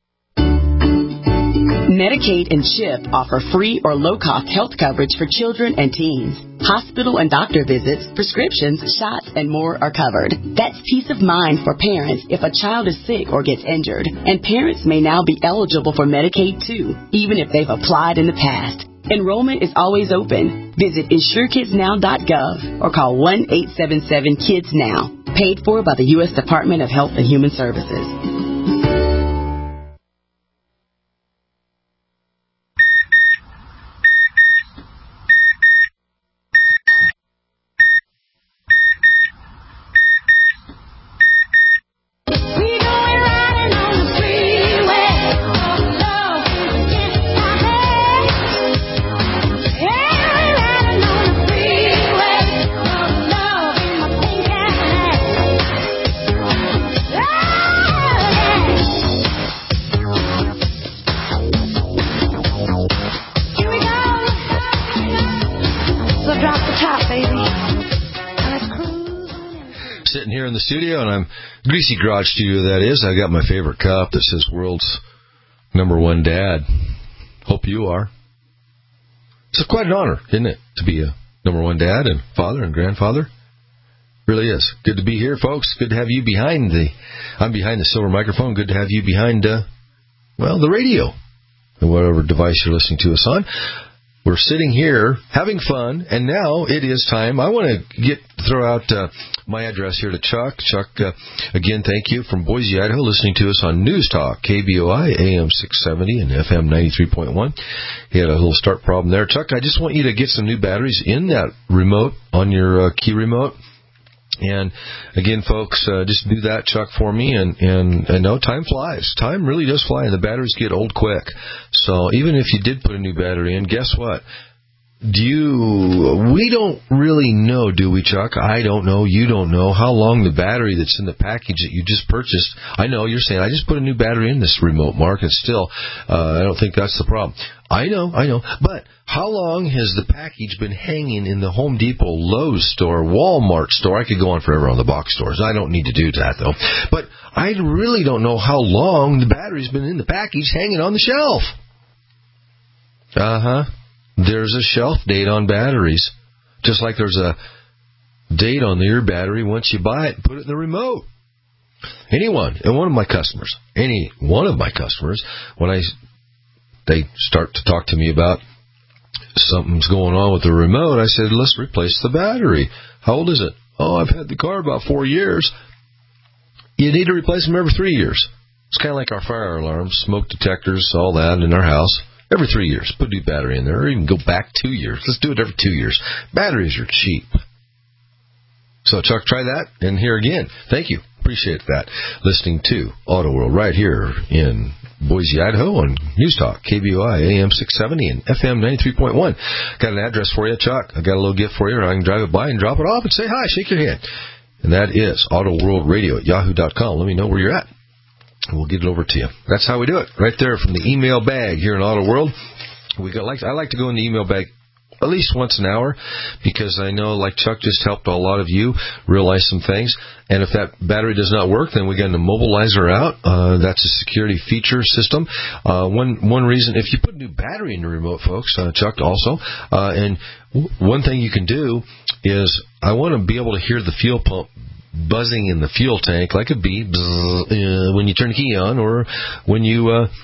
Medicaid and CHIP offer free or low-cost health coverage for children and teens. Hospital and doctor visits, prescriptions, shots, and more are covered. That's peace of mind for parents if a child is sick or gets injured. And parents may now be eligible for Medicaid, too, even if they've applied in the past. Enrollment is always open. Visit insure kids now dot gov or call one eight seven seven kids now. Paid for by the U S Department of Health and Human Services. Studio, and I'm Greasy Garage Studio, that is. I got my favorite cup that says World's Number One Dad. Hope you are. It's quite an honor, isn't it, to be a number one dad and father and grandfather? Really is. Good to be here, folks. Good to have you behind the, I'm behind the silver microphone. Good to have you behind, uh, well, the radio, and whatever device you're listening to us on. We're sitting here having fun, and now it is time. I want to get throw out uh, my address here to Chuck. Chuck, uh, again, thank you from Boise, Idaho, listening to us on News Talk, K B O I, A M six seventy and F M ninety-three point one. He had a little start problem there. Chuck, I just want you to get some new batteries in that remote, on your uh, key remote. And again, folks, uh, just do that, Chuck, for me. And, and, and no, time flies. Time really does fly, and the batteries get old quick. So even if you did put a new battery in, guess what? Do you, we don't really know, do we, Chuck? I don't know. You don't know how long the battery that's in the package that you just purchased. I know you're saying, I just put a new battery in this remote, Mark, and still, uh, I don't think that's the problem. I know, I know. But how long has the package been hanging in the Home Depot, Lowe's store, Walmart store? I could go on forever on the box stores. I don't need to do that, though. But I really don't know how long the battery's been in the package hanging on the shelf. Uh-huh. There's a shelf date on batteries, just like there's a date on your battery once you buy it and put it in the remote. Anyone, and one of my customers, any one of my customers, when I they start to talk to me about something's going on with the remote, I said, let's replace the battery. How old is it? Oh, I've had the car about four years. You need to replace them every three years. It's kind of like our fire alarms, smoke detectors, all that in our house. Every three years, put a new battery in there, or even go back two years. Let's do it every two years. Batteries are cheap. So, Chuck, try that. And here again, thank you. Appreciate that. Listening to Auto World right here in Boise, Idaho on News Talk, K B O I, A M six seventy and F M ninety-three point one. Got an address for you, Chuck. I got a little gift for you, or I can drive it by and drop it off and say hi, shake your hand. And that is Auto World Radio at yahoo dot com. Let me know where you're at. We'll get it over to you. That's how we do it. Right there from the email bag here in Auto World. We got like I like to go in the email bag at least once an hour, because I know, like Chuck just helped a lot of you realize some things. And if that battery does not work, then we got an immobilizer out. Uh, that's a security feature system. Uh, one one reason, if you put a new battery in the remote, folks, uh, Chuck also, uh, and w- one thing you can do is, I want to be able to hear the fuel pump buzzing in the fuel tank like a bee bzz, uh, when you turn the key on, or when you uh,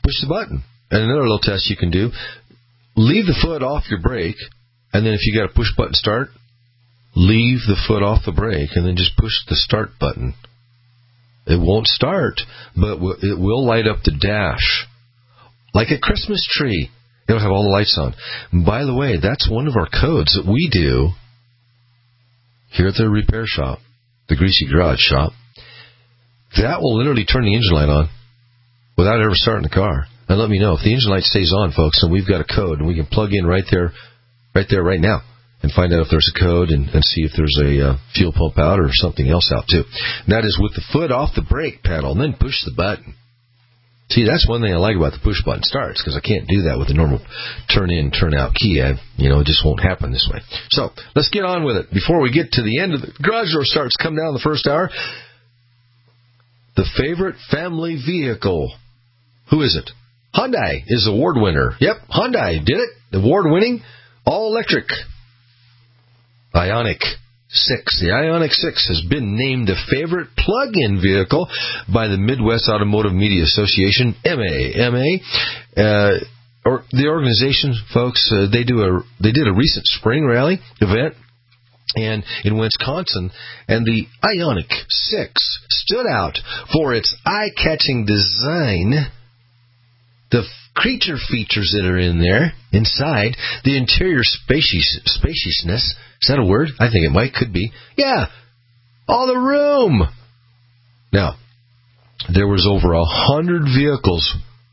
push the button. And another little test you can do, leave the foot off your brake, and then if you got a push button start, leave the foot off the brake, and then just push the start button. It won't start, but it will light up the dash. Like a Christmas tree. It'll have all the lights on. And by the way, that's one of our codes that we do here at the repair shop, the Greasy Garage shop. That will literally turn the engine light on without ever starting the car. And let me know if the engine light stays on, folks, and we've got a code, and we can plug in right there, right there, right now, and find out if there's a code and, and see if there's a uh, fuel pump out or something else out, too. And that is with the foot off the brake pedal, and then push the button. See, that's one thing I like about the push button starts, because I can't do that with the normal turn-in, turn-out key. I, you know, it just won't happen this way. So, let's get on with it. Before we get to the end of the garage door starts, come down the first hour. The favorite family vehicle. Who is it? Hyundai is award winner. Yep, Hyundai did it. Award-winning, all-electric. Ioniq six. The Ioniq six has been named the favorite plug-in vehicle by the Midwest Automotive Media Association, M A M A. Uh, or the organization, folks, uh, they do a they did a recent spring rally event and in Wisconsin, and the Ioniq six stood out for its eye-catching design, the creature features that are in there, inside, the interior spacious, spaciousness. Is that a word? I think it might, could be. Yeah, all the room. Now, there was over a hundred vehicles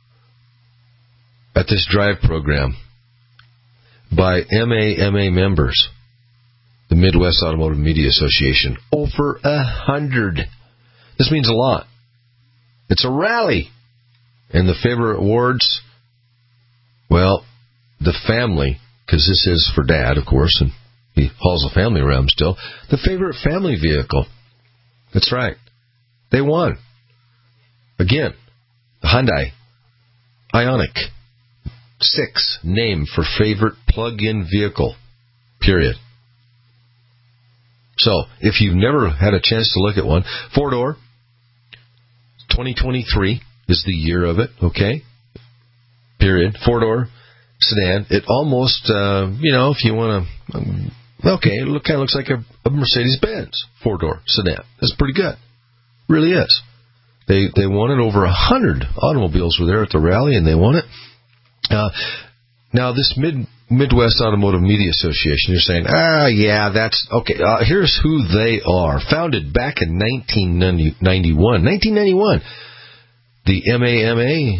at this drive program by M A M A members, the Midwest Automotive Media Association. Over a hundred. This means a lot. It's a rally. And the favorite awards, well, the family, because this is for Dad, of course, and he hauls a family around still. The favorite family vehicle. That's right. They won. Again, the Hyundai Ioniq six, name for favorite plug-in vehicle. Period. So, if you've never had a chance to look at one, four-door, twenty twenty-three is the year of it, okay? Period. Four-door sedan. It almost, uh, you know, if you want to, um, okay, it look, kind of looks like a, a Mercedes-Benz four-door sedan. That's pretty good. Really is. They they won it. Over a hundred automobiles were there at the rally, and they won it. Uh, now, this mid Midwest Automotive Media Association, you're saying, ah, yeah, that's, okay, uh, here's who they are. Founded back in nineteen ninety-one. nineteen ninety-one. The M A M A,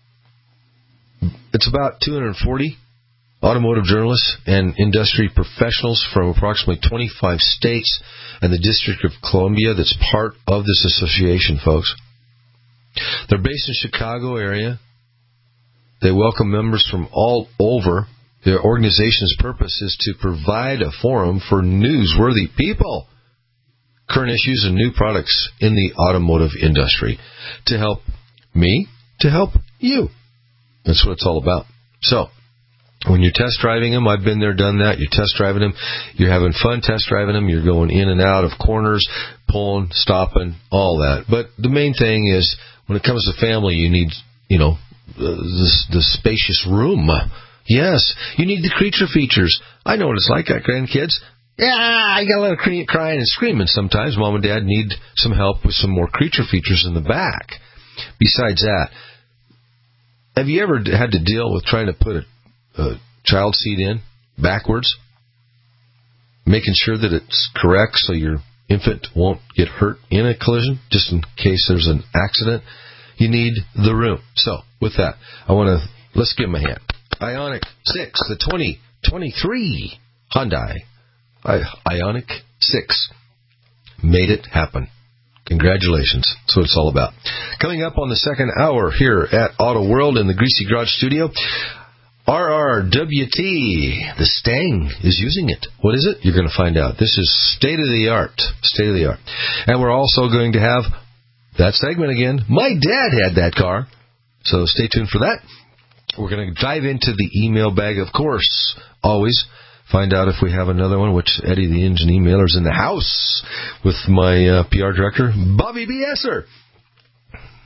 it's about two hundred forty automotive journalists and industry professionals from approximately twenty-five states and the District of Columbia that's part of this association, folks. They're based in the Chicago area. They welcome members from all over. Their organization's purpose is to provide a forum for newsworthy people, current issues, and new products in the automotive industry to help me, to help you. That's what it's all about. So, when you're test driving them, I've been there, done that. You're test driving them. You're having fun test driving them. You're going in and out of corners, pulling, stopping, all that. But the main thing is, when it comes to family, you need, you know, the, the spacious room. Yes, you need the creature features. I know what it's like. I got grandkids. Yeah, I got a lot of crying and screaming sometimes. Mom and Dad need some help with some more creature features in the back. Besides that, have you ever had to deal with trying to put a, a child seat in backwards? Making sure that it's correct so your infant won't get hurt in a collision, just in case there's an accident. You need the room. So, with that, I want to, let's give them a hand. Ioniq six, the twenty twenty-three Hyundai I, Ioniq six made it happen. Congratulations. That's what it's all about. Coming up on the second hour here at Auto World in the Greasy Garage studio, R R W T, the Stang, is using it. What is it? You're going to find out. This is state-of-the-art. State-of-the-art. And we're also going to have that segment again. My dad had that car. So stay tuned for that. We're going to dive into the email bag, of course, always. Find out if we have another one, which Eddie, the engine emailer, is in the house with my uh, P R director, Bobby B. Esser.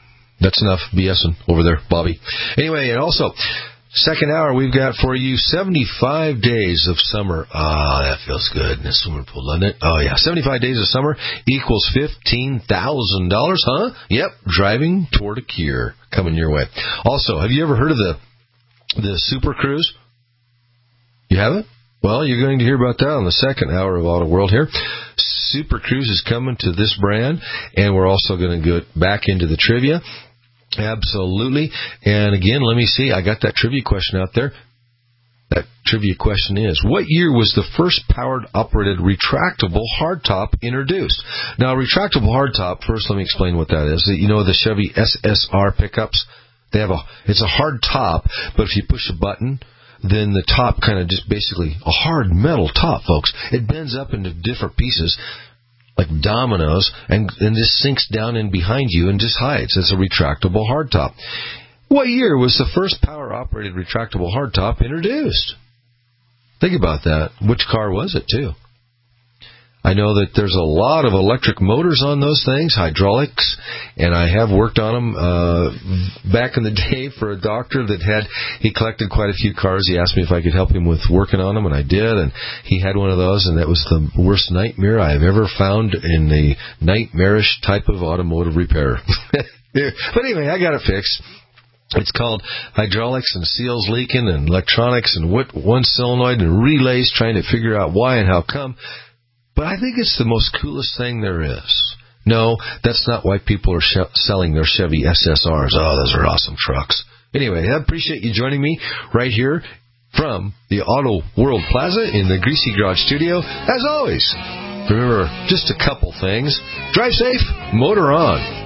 That's enough BSing over there, Bobby. Anyway, and also, second hour, we've got for you seventy-five days of summer. Ah, that feels good in the swimming pool, doesn't it? Oh, yeah. seventy-five days of summer equals fifteen thousand dollars, huh? Yep. Driving toward a cure coming your way. Also, have you ever heard of the the Super Cruise? You haven't? Well, you're going to hear about that on the second hour of Auto World here. Super Cruise is coming to this brand, and we're also going to go back into the trivia. Absolutely. And again, let me see. I got that trivia question out there. That trivia question is, what year was the first powered operated retractable hardtop introduced? Now, retractable hardtop, first let me explain what that is. You know the Chevy S S R pickups? They have a, it's a hard top, but if you push a button, then the top kind of just basically a hard metal top, folks. It bends up into different pieces like dominoes and, and just sinks down in behind you and just hides. It's a retractable hardtop. What year was the first power-operated retractable hardtop introduced? Think about that. Which car was it, too? I know that there's a lot of electric motors on those things, hydraulics, and I have worked on them uh, back in the day for a doctor that had, he collected quite a few cars. He asked me if I could help him with working on them, and I did, and he had one of those, and that was the worst nightmare I have ever found in a nightmarish type of automotive repair. But anyway, I got it fixed. It's called hydraulics and seals leaking and electronics and what one solenoid and relays trying to figure out why and how come. But I think it's the most coolest thing there is. No, that's not why people are sh- selling their Chevy S S Rs. Oh, those are awesome trucks. Anyway, I appreciate you joining me right here from the Auto World Plaza in the Greasy Garage studio. As always, remember just a couple things. Drive safe, motor on.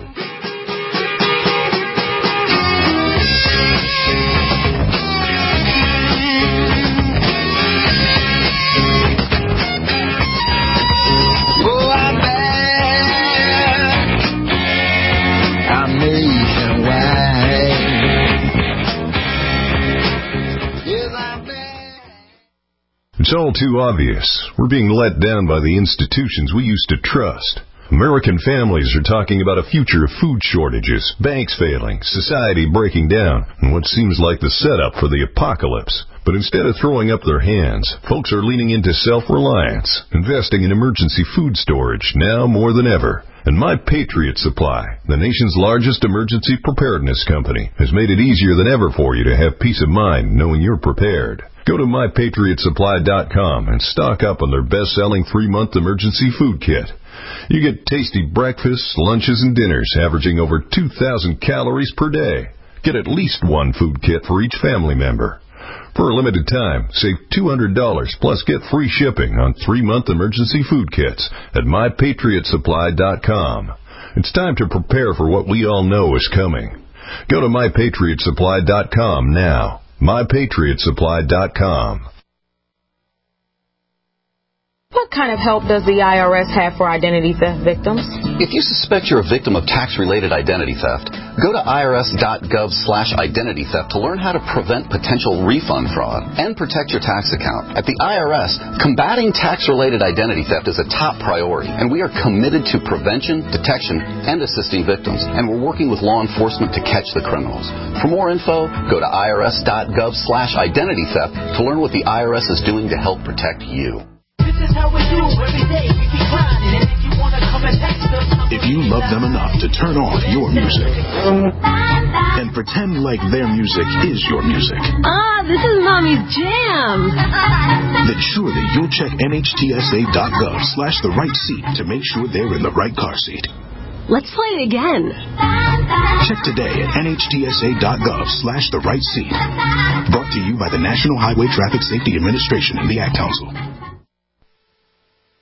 It's all too obvious. We're being let down by the institutions we used to trust. American families are talking about a future of food shortages, banks failing, society breaking down, and what seems like the setup for the apocalypse. But instead of throwing up their hands, folks are leaning into self-reliance, investing in emergency food storage now more than ever. And My Patriot Supply, the nation's largest emergency preparedness company, has made it easier than ever for you to have peace of mind knowing you're prepared. Go to my patriot supply dot com and stock up on their best-selling three-month emergency food kit. You get tasty breakfasts, lunches, and dinners averaging over two thousand calories per day. Get at least one food kit for each family member. For a limited time, save two hundred dollars plus get free shipping on three-month emergency food kits at my patriot supply dot com. It's time to prepare for what we all know is coming. Go to my patriot supply dot com now. my patriot supply dot com. What kind of help does the I R S have for identity theft victims? If you suspect you're a victim of tax-related identity theft, go to I R S dot gov slash identity theft to learn how to prevent potential refund fraud and protect your tax account. At the I R S, combating tax-related identity theft is a top priority, and we are committed to prevention, detection, and assisting victims, and we're working with law enforcement to catch the criminals. For more info, go to I R S dot gov slash identity theft to learn what the I R S is doing to help protect you. This is how we do every day. We be grinding, and if you wanna come and text us, if you love them enough to turn off your music and pretend like their music is your music. Ah, this is Mommy's jam. Then surely you'll check N H T S A dot gov slash the right seat to make sure they're in the right car seat. Let's play it again. Check today at N H T S A dot gov slash the right seat. Brought to you by the National Highway Traffic Safety Administration and the Ad Council.